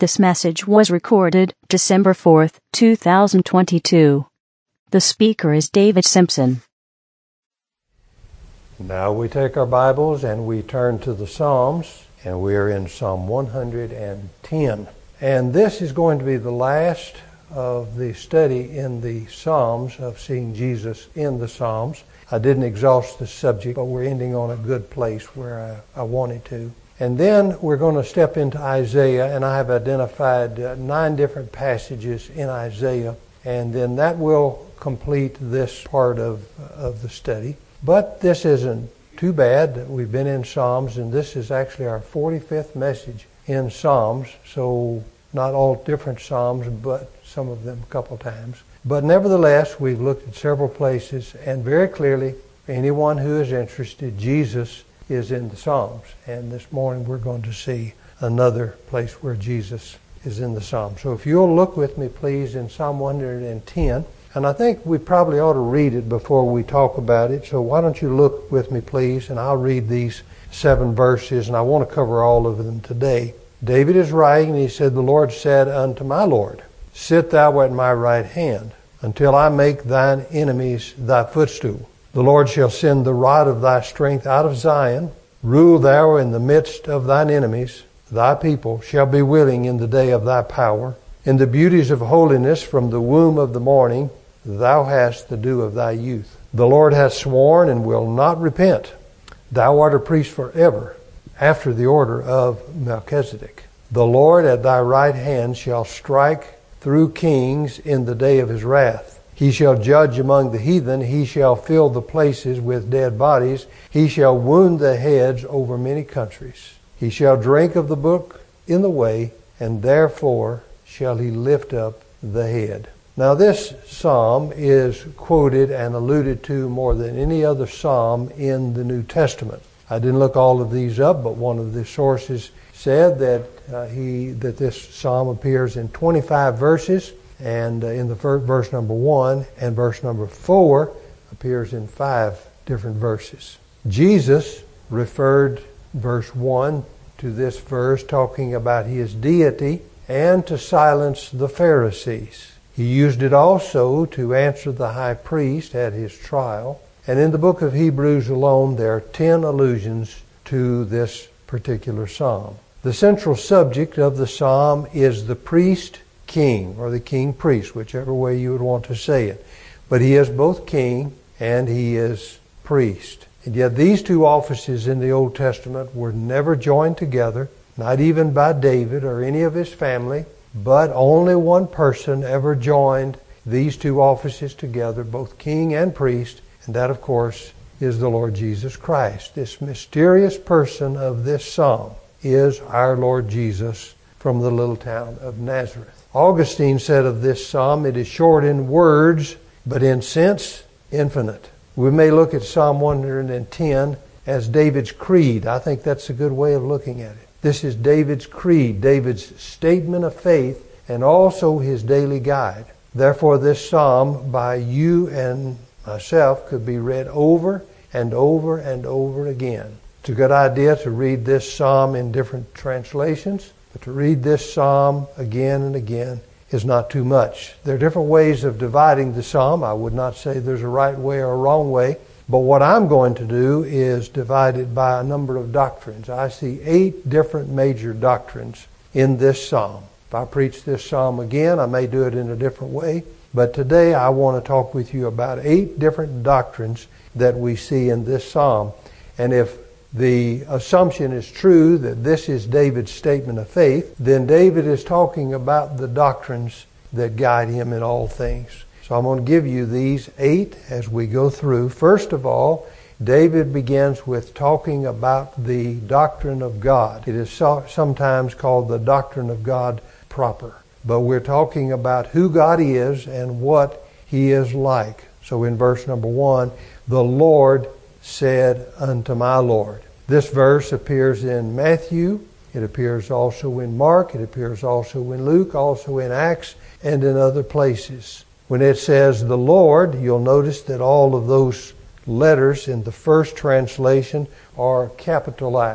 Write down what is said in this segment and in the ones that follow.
This message was recorded December 4th, 2022. The speaker is David Simpson. Now we take our Bibles and we turn to the Psalms, and we're in Psalm 110. And this is going to be the last of the study in the Psalms of seeing Jesus in the Psalms. I didn't exhaust the subject, but we're ending on a good place where I wanted to. And then we're going to step into Isaiah, and I have identified 9 different passages in Isaiah, and then that will complete this part of the study. But this isn't too bad. We've been in Psalms, and this is actually our 45th message in Psalms, so not all different Psalms, but some of them a couple times. But nevertheless, we've looked at several places, and very clearly, for anyone who is interested, Jesus is in the Psalms. And this morning we're going to see another place where Jesus is in the Psalms. So if you'll look with me, please, in Psalm 110. And I think we probably ought to read it before we talk about it. So why don't you look with me, please, and I'll read these 7 verses, and I want to cover all of them today. David is writing, and he said, "The Lord said unto my Lord, Sit thou at my right hand, until I make thine enemies thy footstool. The Lord shall send the rod of thy strength out of Zion. Rule thou in the midst of thine enemies. Thy people shall be willing in the day of thy power. In the beauties of holiness from the womb of the morning, thou hast the dew of thy youth. The Lord hath sworn and will not repent. Thou art a priest forever, after the order of Melchizedek. The Lord at thy right hand shall strike through kings in the day of his wrath. He shall judge among the heathen. He shall fill the places with dead bodies. He shall wound the heads over many countries. He shall drink of the brook in the way, and therefore shall he lift up the head." Now this psalm is quoted and alluded to more than any other psalm in the New Testament. I didn't look all of these up, but one of the sources said that this psalm appears in 25 verses. And in the first verse number 1 and verse number 4 appears in 5 different verses. Jesus referred verse 1 to this verse talking about his deity and to silence the Pharisees. He used it also to answer the high priest at his trial. And in the book of Hebrews alone, there are 10 allusions to this particular psalm. The central subject of the psalm is the priest-king, or the king-priest, whichever way you would want to say it. But he is both king and he is priest. And yet these two offices in the Old Testament were never joined together, not even by David or any of his family, but only one person ever joined these two offices together, both king and priest, and that, of course, is the Lord Jesus Christ. This mysterious person of this psalm is our Lord Jesus from the little town of Nazareth. Augustine said of this psalm, "It is short in words, but in sense infinite." We may look at Psalm 110 as David's creed. I think that's a good way of looking at it. This is David's creed, David's statement of faith, and also his daily guide. Therefore, this psalm by you and myself could be read over and over and over again. It's a good idea to read this psalm in different translations, but to read this psalm again and again is not too much. There are different ways of dividing the psalm. I would not say there's a right way or a wrong way, but what I'm going to do is divide it by a number of doctrines. I see 8 different major doctrines in this psalm. If I preach this psalm again, I may do it in a different way, but today I want to talk with you about 8 different doctrines that we see in this psalm. And if the assumption is true that this is David's statement of faith, then David is talking about the doctrines that guide him in all things. So I'm going to give you these 8 as we go through. First of all, David begins with talking about the doctrine of God. It is sometimes called the doctrine of God proper. But we're talking about who God is and what he is like. So in verse number 1, "The Lord said unto my Lord." This verse appears in Matthew. It appears also in Mark. It appears also in Luke, also in Acts, and in other places. When it says the Lord, you'll notice that all of those letters in the first translation are capitalized.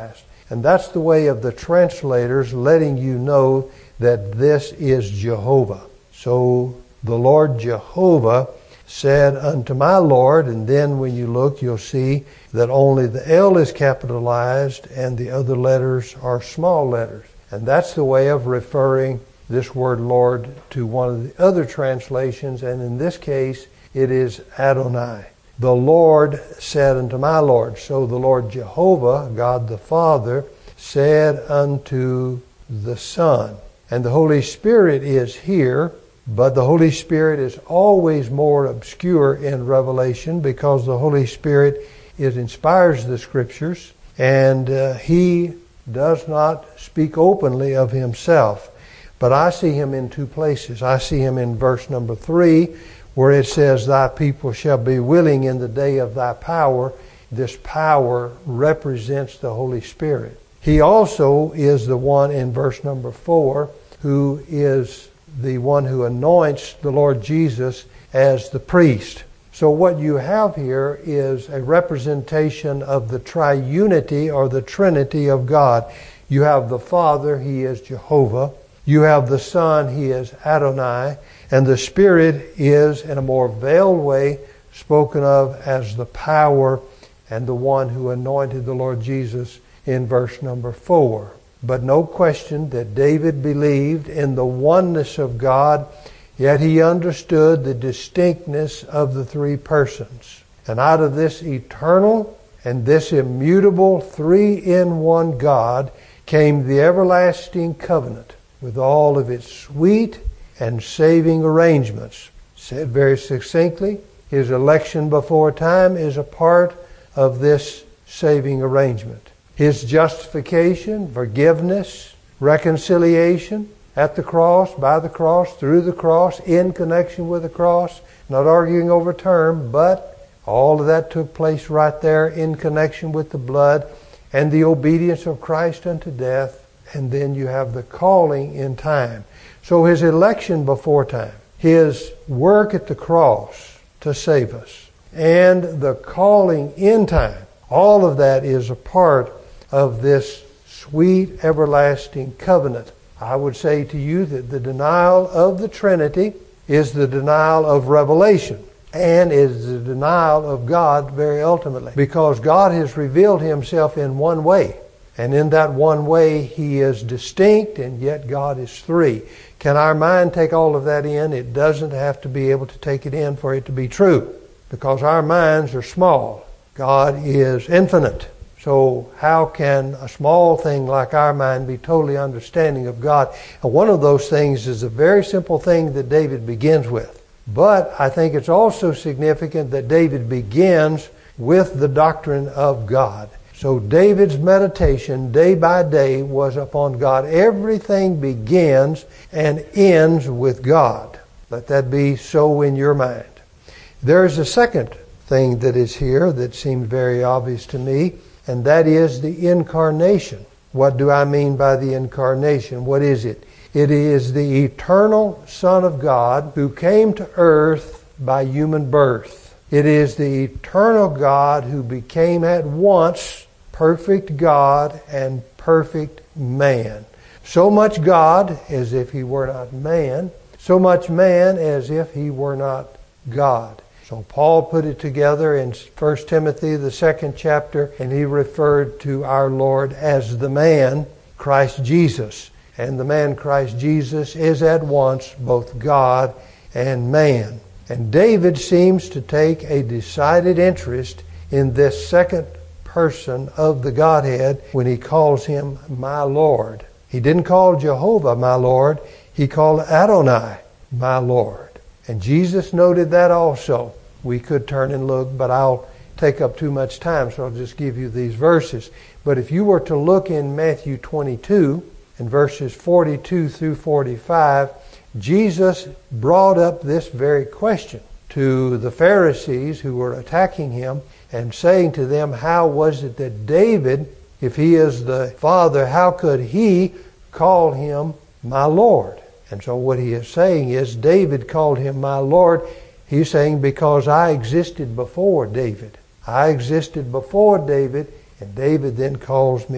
And that's the way of the translators letting you know that this is Jehovah. So the Lord Jehovah said unto my Lord, and then when you look, you'll see that only the L is capitalized and the other letters are small letters. And that's the way of referring this word Lord to one of the other translations, and in this case, it is Adonai. The Lord said unto my Lord. So the Lord Jehovah, God the Father, said unto the Son. And the Holy Spirit is here, but the Holy Spirit is always more obscure in Revelation because the Holy Spirit inspires the Scriptures, and He does not speak openly of Himself. But I see Him in two places. I see Him in verse number 3, where it says, Thy people shall be willing in the day of Thy power. This power represents the Holy Spirit. He also is the one in verse number 4 who is the one who anoints the Lord Jesus as the priest. So what you have here is a representation of the triunity or the Trinity of God. You have the Father, He is Jehovah. You have the Son, He is Adonai. And the Spirit is, in a more veiled way, spoken of as the power and the one who anointed the Lord Jesus in verse number 4. But no question that David believed in the oneness of God, yet he understood the distinctness of the three persons. And out of this eternal and this immutable three-in-one God came the everlasting covenant with all of its sweet and saving arrangements. Said very succinctly, His election before time is a part of this saving arrangement. His justification, forgiveness, reconciliation at the cross, by the cross, through the cross, in connection with the cross, not arguing over term, but all of that took place right there in connection with the blood and the obedience of Christ unto death. And then you have the calling in time. So His election before time, His work at the cross to save us, and the calling in time, all of that is a part of this sweet everlasting covenant. I would say to you that the denial of the Trinity is the denial of revelation and is the denial of God very ultimately, because God has revealed Himself in one way, and in that one way He is distinct, and yet God is three. Can our mind take all of that in? It doesn't have to be able to take it in for it to be true, because our minds are small. God is infinite. So how can a small thing like our mind be totally understanding of God? And one of those things is a very simple thing that David begins with. But I think it's also significant that David begins with the doctrine of God. So David's meditation day by day was upon God. Everything begins and ends with God. Let that be so in your mind. There's a second thing that is here that seems very obvious to me, and that is the incarnation. What do I mean by the incarnation? What is it? It is the eternal Son of God who came to earth by human birth. It is the eternal God who became at once perfect God and perfect man. So much God as if He were not man, so much man as if He were not God. So Paul put it together in 1 Timothy, the 2nd chapter, and he referred to our Lord as the man, Christ Jesus. And the man, Christ Jesus, is at once both God and man. And David seems to take a decided interest in this second person of the Godhead when he calls Him my Lord. He didn't call Jehovah my Lord. He called Adonai my Lord. And Jesus noted that also. We could turn and look, but I'll take up too much time, so I'll just give you these verses. But if you were to look in Matthew 22, in verses 42 through 45, Jesus brought up this very question to the Pharisees who were attacking Him and saying to them, how was it that David, if he is the Father, how could he call Him my Lord? And so what he is saying is, David called Him my Lord. He's saying, because I existed before David. I existed before David, and David then calls me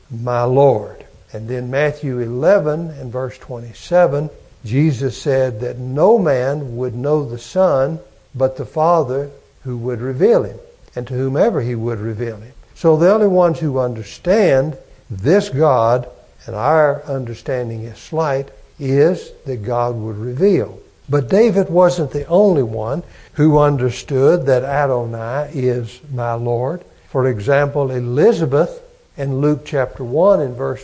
my Lord. And then Matthew 11 and verse 27, Jesus said that no man would know the Son but the Father who would reveal him, and to whomever he would reveal him. So the only ones who understand this God, and our understanding is slight, is that God would reveal. But David wasn't the only one who understood that Adonai is my Lord. For example, Elizabeth in Luke chapter 1 and verse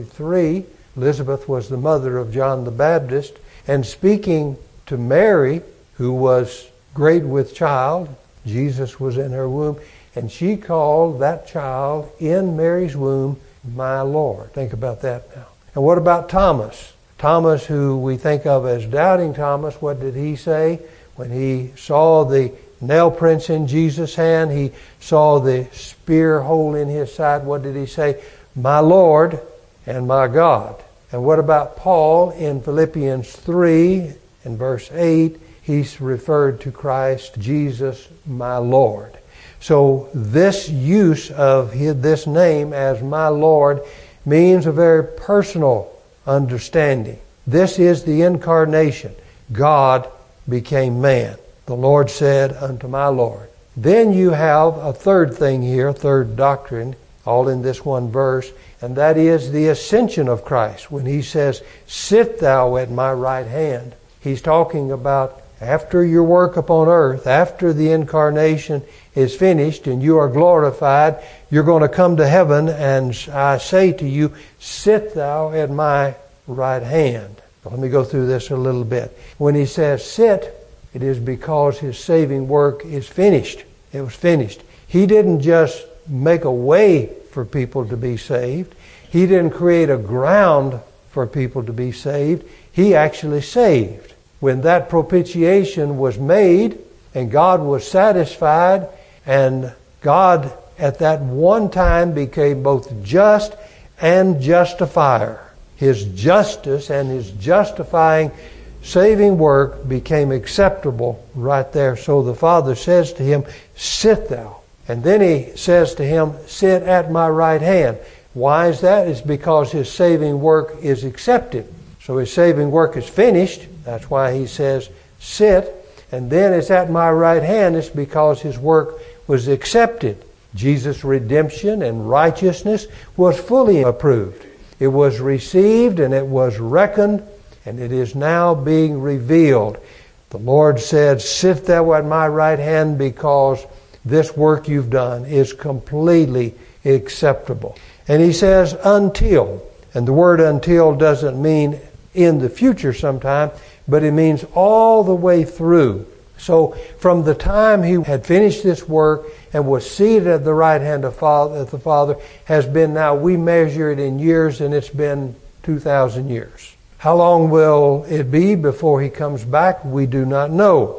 43, Elizabeth was the mother of John the Baptist, and speaking to Mary, who was great with child, Jesus was in her womb, and she called that child in Mary's womb, my Lord. Think about that now. And what about Thomas? Thomas, who we think of as doubting Thomas, what did he say? When he saw the nail prints in Jesus' hand, he saw the spear hole in his side, what did he say? My Lord and my God. And what about Paul in Philippians 3 and verse 8? He's referred to Christ Jesus, my Lord. So this use of this name as my Lord means a very personal understanding. This is the incarnation. God became man. The Lord said unto my Lord. Then you have a third thing here, a third doctrine, all in this one verse, and that is the ascension of Christ. When he says, sit thou at my right hand, he's talking about after your work upon earth, after the incarnation is finished and you are glorified, you're going to come to heaven, and I say to you, sit thou at my right hand. Let me go through this a little bit. When he says sit, it is because his saving work is finished. It was finished. He didn't just make a way for people to be saved. He didn't create a ground for people to be saved. He actually saved. When that propitiation was made and God was satisfied, and God at that one time became both just and justifier. His justice and his justifying saving work became acceptable right there. So the Father says to him, sit thou. And then he says to him, sit at my right hand. Why is that? It's because his saving work is accepted. So his saving work is finished. That's why he says, sit. And then it's at my right hand. It's because his work was accepted. Jesus' redemption and righteousness was fully approved. It was received and it was reckoned, and it is now being revealed. The Lord said, sit thou at my right hand, because this work you've done is completely acceptable. And he says, until. And the word until doesn't mean in the future sometime, but it means all the way through. So from the time he had finished this work and was seated at the right hand of the Father has been now, we measure it in years, and it's been 2,000 years. How long will it be before he comes back? We do not know.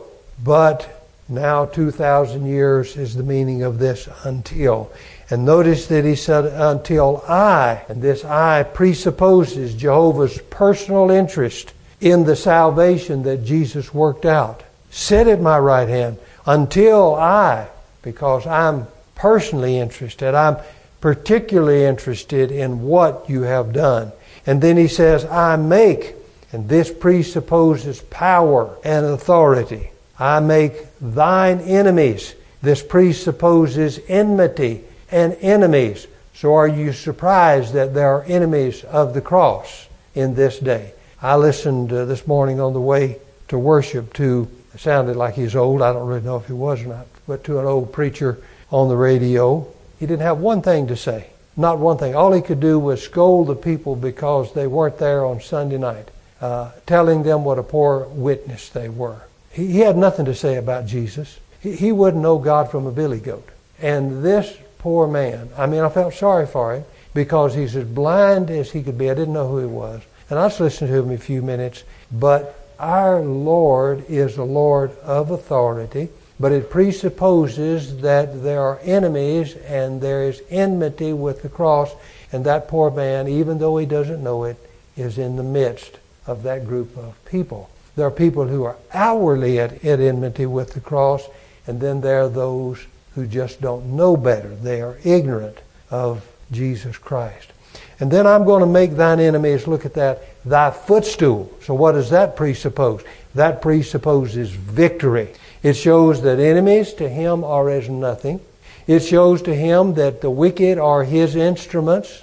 But now 2,000 years is the meaning of this until. And notice that he said until I, and this I presupposes Jehovah's personal interest in the salvation that Jesus worked out. Sit at my right hand until I, because I'm personally interested. I'm particularly interested in what you have done. And then he says, I make, and this presupposes power and authority. I make thine enemies. This presupposes enmity and enemies. So are you surprised that there are enemies of the cross in this day? I listened this morning on the way to worship to, it sounded like he's old, I don't really know if he was or not, but to an old preacher on the radio. He didn't have one thing to say. Not one thing. All he could do was scold the people because they weren't there on Sunday night, telling them what a poor witness they were. He had nothing to say about Jesus. He wouldn't know God from a billy goat. And this poor man, I felt sorry for him because he's as blind as he could be. I didn't know who he was. And I just listened to him a few minutes. But our Lord is a Lord of authority. But it presupposes that there are enemies and there is enmity with the cross. And that poor man, even though he doesn't know it, is in the midst of that group of people. There are people who are outwardly at enmity with the cross. And then there are those who just don't know better. They are ignorant of Jesus Christ. And then I'm going to make thine enemies, look at that, thy footstool. So what does that presuppose? That presupposes victory. It shows that enemies to him are as nothing. It shows to him that the wicked are his instruments.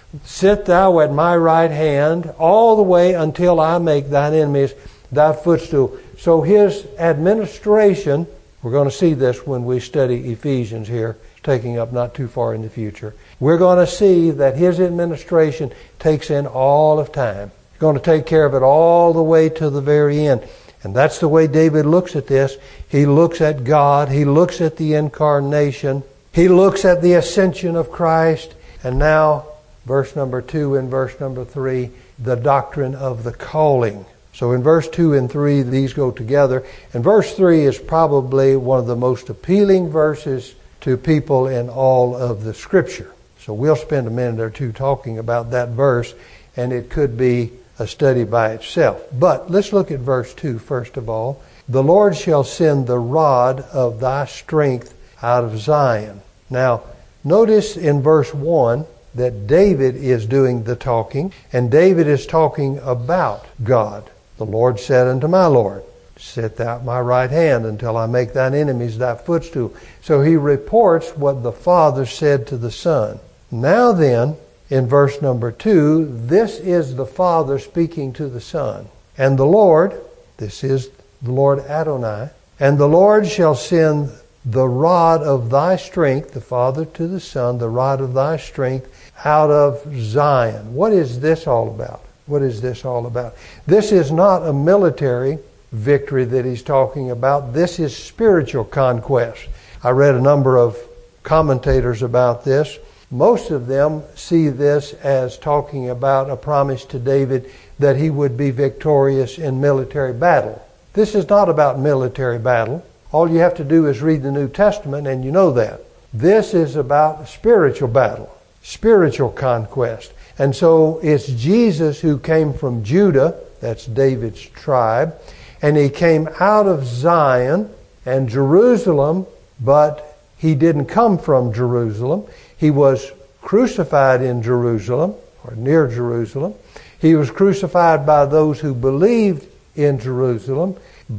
Sit thou at my right hand all the way until I make thine enemies thy footstool. So his administration, we're going to see this when we study Ephesians here, taking up not too far in the future. We're going to see that his administration takes in all of time. He's going to take care of it all the way to the very end. And that's the way David looks at this. He looks at God. He looks at the incarnation. He looks at the ascension of Christ. And now, verse number 2 and verse number 3, the doctrine of the calling. So in verse 2 and 3, these go together. And verse 3 is probably one of the most appealing verses to people in all of the Scripture. So we'll spend a minute or two talking about that verse, and it could be a study by itself. But let's look at verse 2 first of all. The Lord shall send the rod of thy strength out of Zion. Now, notice in verse 1 that David is doing the talking, and David is talking about God. The Lord said unto my Lord, sit thou at my right hand until I make thine enemies thy footstool. So he reports what the Father said to the Son. Now then, in verse number 2, this is the Father speaking to the Son. And the Lord, this is the Lord Adonai, and the Lord shall send the rod of thy strength, the Father to the Son, the rod of thy strength out of Zion. What is this all about? What is this all about? This is not a military victory that he's talking about. This is spiritual conquest. I read a number of commentators about this. Most of them see this as talking about a promise to David that he would be victorious in military battle. This is not about military battle. All you have to do is read the New Testament and you know that. This is about spiritual battle, spiritual conquest. And so it's Jesus who came from Judah, that's David's tribe, and he came out of Zion and Jerusalem, but he didn't come from Jerusalem. He was crucified in Jerusalem, or near Jerusalem. He was crucified by those who believed in Jerusalem,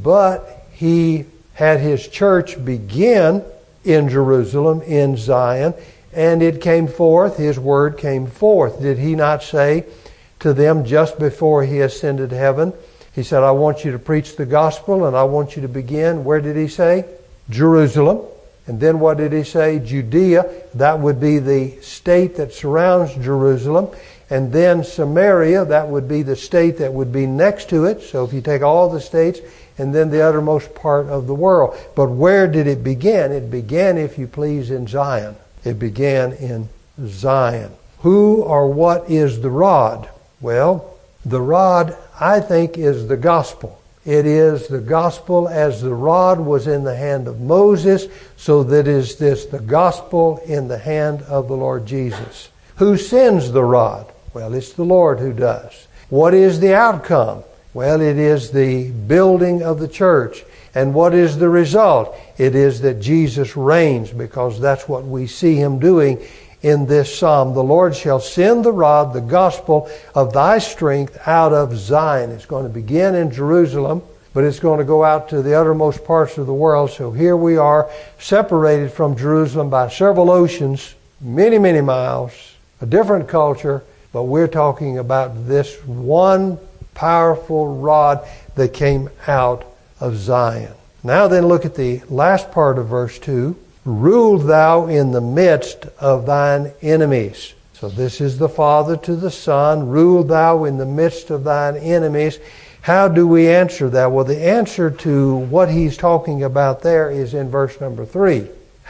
but he had his church begin in Jerusalem, in Zion, and it came forth, his word came forth. Did he not say to them just before he ascended to heaven, he said, I want you to preach the gospel and I want you to begin, where did he say? Jerusalem. And then what did he say? Judea. That would be the state that surrounds Jerusalem. And then Samaria, that would be the state that would be next to it. So if you take all the states, and then the uttermost part of the world. But where did it begin? It began, if you please, in Zion. It began in Zion. Who or what is the rod? Well, the rod, I think, is the gospel. It is the gospel as the rod was in the hand of Moses, so that is this the gospel in the hand of the Lord Jesus. Who sends the rod? Well, it's the Lord who does. What is the outcome? Well, it is the building of the church. And what is the result? It is that Jesus reigns, because that's what we see him doing in this psalm. The Lord shall send the rod, the gospel of thy strength out of Zion. It's going to begin in Jerusalem, but it's going to go out to the uttermost parts of the world. So here we are, separated from Jerusalem by several oceans, many, many miles, a different culture, but we're talking about this one powerful rod that came out of Zion. Now then, look at the last part of verse 2. Rule thou in the midst of thine enemies. So this is the Father to the Son. Rule thou in the midst of thine enemies. How do we answer that? Well, the answer to what he's talking about there is in verse number 3.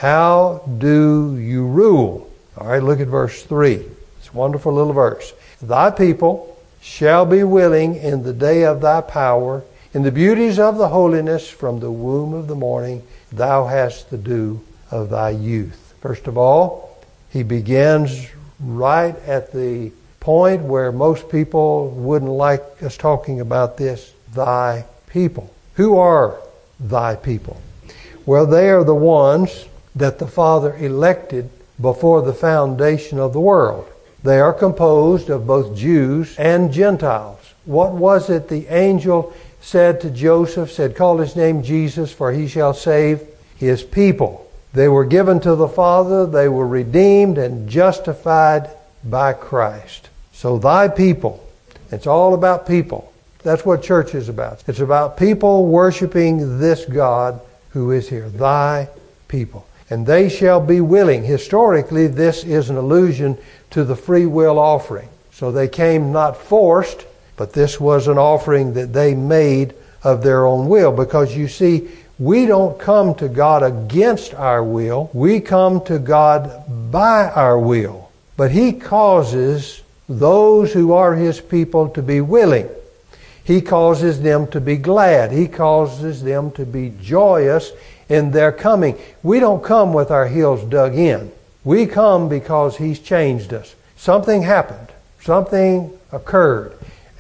How do you rule? All right, look at verse 3. It's a wonderful little verse. Thy people shall be willing in the day of thy power. In the beauties of the holiness from the womb of the morning, thou hast the dew of thy youth. First of all, he begins right at the point where most people wouldn't like us talking about this, thy people. Who are thy people? Well, they are the ones that the Father elected before the foundation of the world. They are composed of both Jews and Gentiles. What was it the angel said to Joseph? Said, call his name Jesus, for he shall save his people. They were given to the Father. They were redeemed and justified by Christ. So thy people, it's all about people. That's what church is about. It's about people worshiping this God who is here, thy people. And they shall be willing. Historically, this is an allusion to the free will offering. So they came not forced, but this was an offering that they made of their own will. Because you see, we don't come to God against our will. We come to God by our will. But He causes those who are His people to be willing. He causes them to be glad. He causes them to be joyous in their coming. We don't come with our heels dug in. We come because He's changed us. Something happened. Something occurred.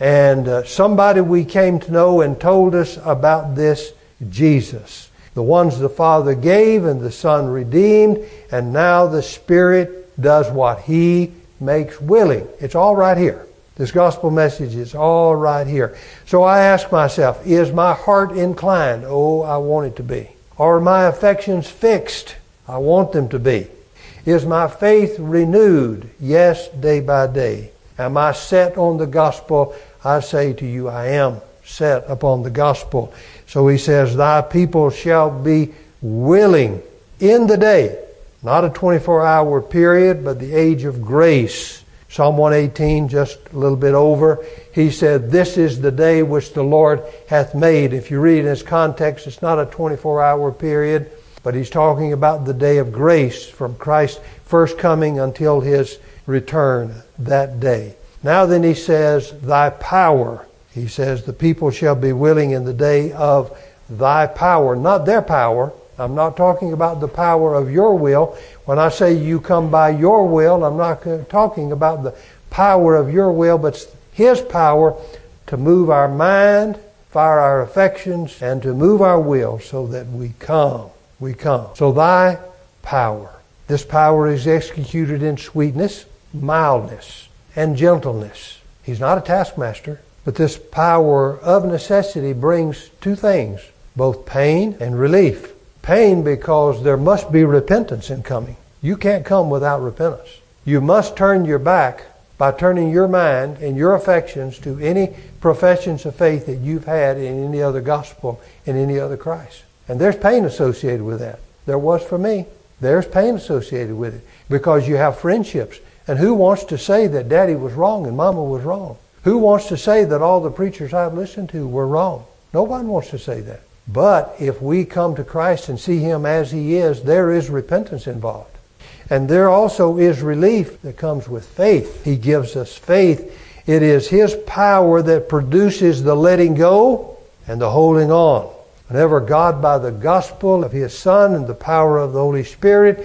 And somebody we came to know and told us about this Jesus. The ones the Father gave and the Son redeemed, and now the Spirit does what He makes willing. It's all right here. This gospel message is all right here. So I ask myself, is my heart inclined? Oh, I want it to be. Are my affections fixed? I want them to be. Is my faith renewed? Yes, day by day. Am I set on the gospel? I say to you, I am set upon the gospel. So he says, thy people shall be willing in the day. Not a 24-hour period, but the age of grace. Psalm 118, just a little bit over. He said, this is the day which the Lord hath made. If you read in its context, it's not a 24-hour period, but he's talking about the day of grace from Christ's first coming until His return that day. Now then he says, thy power. He says, the people shall be willing in the day of thy power. Not their power. I'm not talking about the power of your will. When I say you come by your will, I'm not talking about the power of your will, but His power to move our mind, fire our affections, and to move our will so that we come. We come. So thy power. This power is executed in sweetness, mildness, and gentleness. He's not a taskmaster, but this power of necessity brings two things, both pain and relief. Pain because there must be repentance in coming. You can't come without repentance. You must turn your back by turning your mind and your affections to any professions of faith that you've had in any other gospel, in any other Christ. And there's pain associated with that. There was for me. There's pain associated with it because you have friendships. And who wants to say that Daddy was wrong and Mama was wrong? Who wants to say that all the preachers I've listened to were wrong? Nobody wants to say that. But if we come to Christ and see Him as He is, there is repentance involved. And there also is relief that comes with faith. He gives us faith. It is His power that produces the letting go and the holding on. Whenever God, by the gospel of His Son and the power of the Holy Spirit,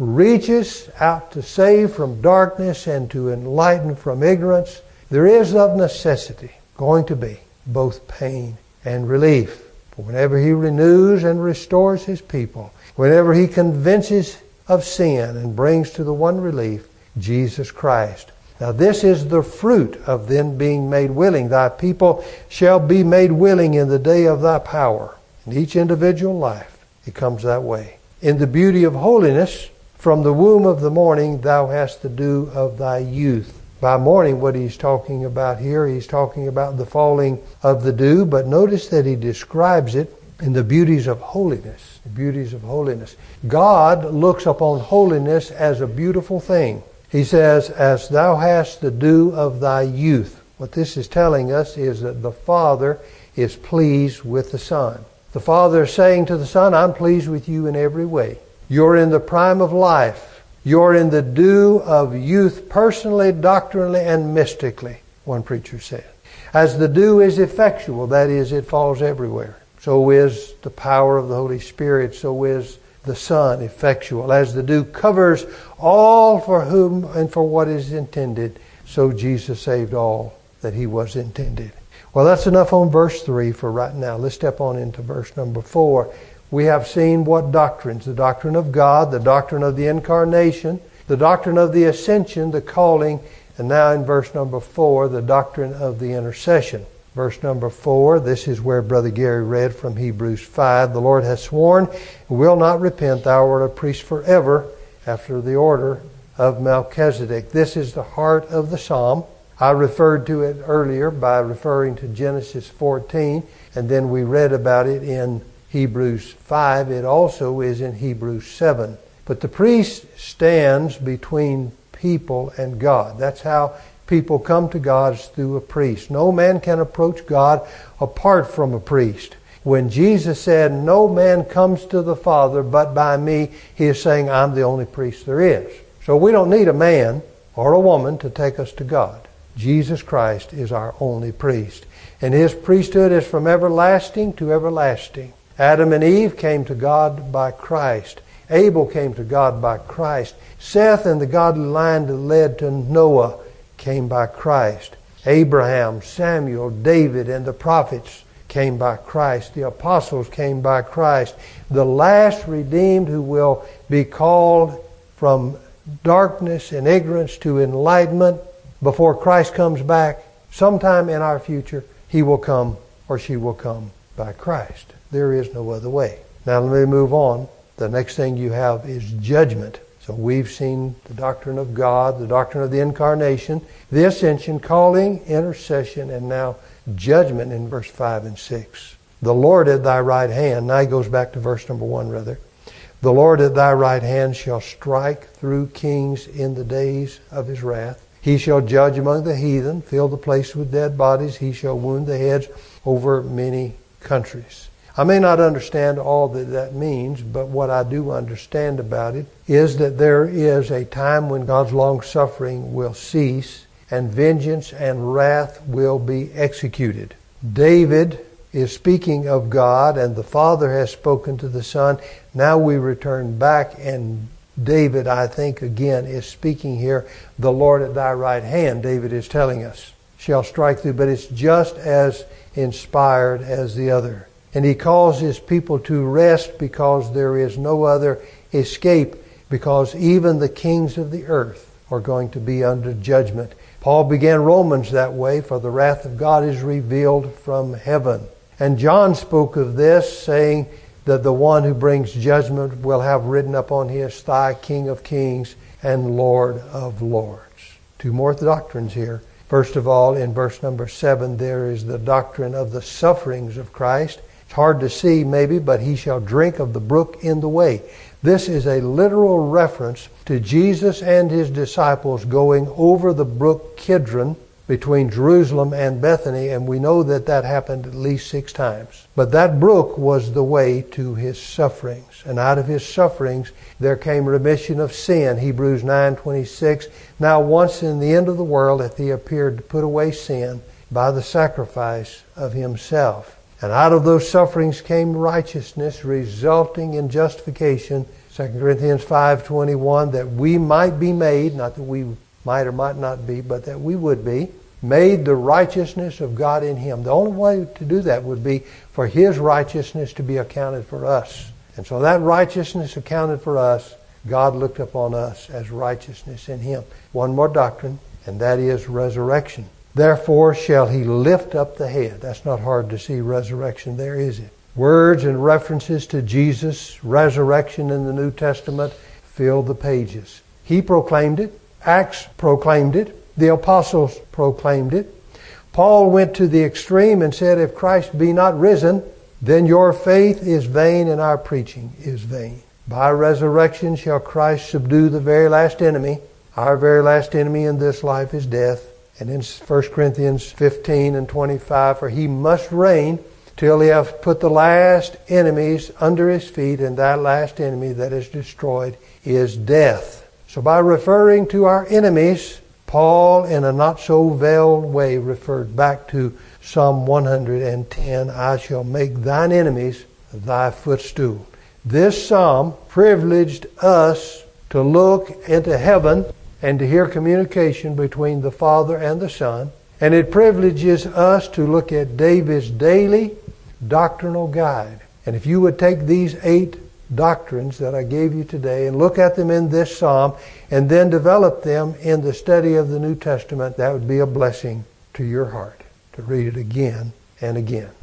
reaches out to save from darkness and to enlighten from ignorance, there is of necessity going to be both pain and relief. For whenever He renews and restores His people, whenever He convinces of sin and brings to the one relief, Jesus Christ. Now this is the fruit of them being made willing. Thy people shall be made willing in the day of thy power. In each individual life, it comes that way. In the beauty of holiness, from the womb of the morning, thou hast the dew of thy youth. By morning, what he's talking about here, he's talking about the falling of the dew, but notice that he describes it in the beauties of holiness. The beauties of holiness. God looks upon holiness as a beautiful thing. He says, as thou hast the dew of thy youth. What this is telling us is that the Father is pleased with the Son. The Father is saying to the Son, I'm pleased with you in every way. You're in the prime of life. You're in the dew of youth personally, doctrinally, and mystically, one preacher said. As the dew is effectual, that is, it falls everywhere. So is the power of the Holy Spirit. So is the Son effectual. As the dew covers all for whom and for what is intended, so Jesus saved all that He was intended. Well, that's enough on verse 3 for right now. Let's step on into verse number 4. We have seen what doctrines? The doctrine of God, the doctrine of the incarnation, The doctrine of the ascension, the calling, and now in verse number 4, the doctrine of the intercession. Verse number 4, this is where Brother Gary read from Hebrews 5. The Lord has sworn, will not repent, thou art a priest forever, after the order of Melchizedek. This is the heart of the psalm. I referred to it earlier by referring to Genesis 14, and then we read about it in Hebrews 5. It also is in Hebrews 7. But the priest stands between people and God. That's how people come to God, is through a priest. No man can approach God apart from a priest. When Jesus said, no man comes to the Father but by me, he is saying, I'm the only priest there is. So we don't need a man or a woman to take us to God. Jesus Christ is our only priest. And his priesthood is from everlasting to everlasting. Adam and Eve came to God by Christ. Abel came to God by Christ. Seth and the godly line that led to Noah came by Christ. Abraham, Samuel, David, and the prophets came by Christ. The apostles came by Christ. The last redeemed who will be called from darkness and ignorance to enlightenment before Christ comes back, sometime in our future, he will come or she will come by Christ. There is no other way. Now let me move on. The next thing you have is judgment. So we've seen the doctrine of God, the doctrine of the incarnation, the ascension, calling, intercession, and now judgment in verse 5 and 6. The Lord at thy right hand. Now he goes back to verse number 1 rather. The Lord at thy right hand shall strike through kings in the days of his wrath. He shall judge among the heathen, fill the place with dead bodies. He shall wound the heads over many countries. I may not understand all that means, but what I do understand about it is that there is a time when God's long suffering will cease and vengeance and wrath will be executed. David is speaking of God, and the Father has spoken to the Son. Now we return back, and David, I think, again, is speaking here. The Lord at thy right hand, David is telling us, shall strike through. But it's just as inspired as the other. And he calls his people to rest because there is no other escape, because even the kings of the earth are going to be under judgment. Paul began Romans that way, for the wrath of God is revealed from heaven. And John spoke of this, saying that the one who brings judgment will have written upon his thigh, King of Kings and Lord of Lords. Two more doctrines here. First of all, in verse number 7, there is the doctrine of the sufferings of Christ. It's hard to see maybe, but he shall drink of the brook in the way. This is a literal reference to Jesus and his disciples going over the brook Kidron between Jerusalem and Bethany, and we know that that happened at least 6 times. But that brook was the way to his sufferings. And out of his sufferings there came remission of sin. Hebrews 9:26. Now once in the end of the world hath he appeared to put away sin by the sacrifice of himself. And out of those sufferings came righteousness, resulting in justification. 2 Corinthians 5:21, that we might be made, not that we might or might not be, but that we would be made the righteousness of God in him. The only way to do that would be for his righteousness to be accounted for us. And so that righteousness accounted for us, God looked upon us as righteousness in him. One more doctrine, and that is resurrection. Therefore shall he lift up the head. That's not hard to see resurrection there, is it? Words and references to Jesus' resurrection in the New Testament fill the pages. He proclaimed it. Acts proclaimed it. The apostles proclaimed it. Paul went to the extreme and said, if Christ be not risen, then your faith is vain and our preaching is vain. By resurrection shall Christ subdue the very last enemy. Our very last enemy in this life is death. And in 1 Corinthians 15:25, for he must reign till he hath put the last enemies under his feet, and that last enemy that is destroyed is death. So by referring to our enemies, Paul, in a not so veiled way, referred back to Psalm 110, I shall make thine enemies thy footstool. This psalm privileged us to look into heaven and to hear communication between the Father and the Son. And it privileges us to look at David's daily doctrinal guide. And if you would take these 8 doctrines that I gave you today and look at them in this psalm and then develop them in the study of the New Testament, that would be a blessing to your heart to read it again and again.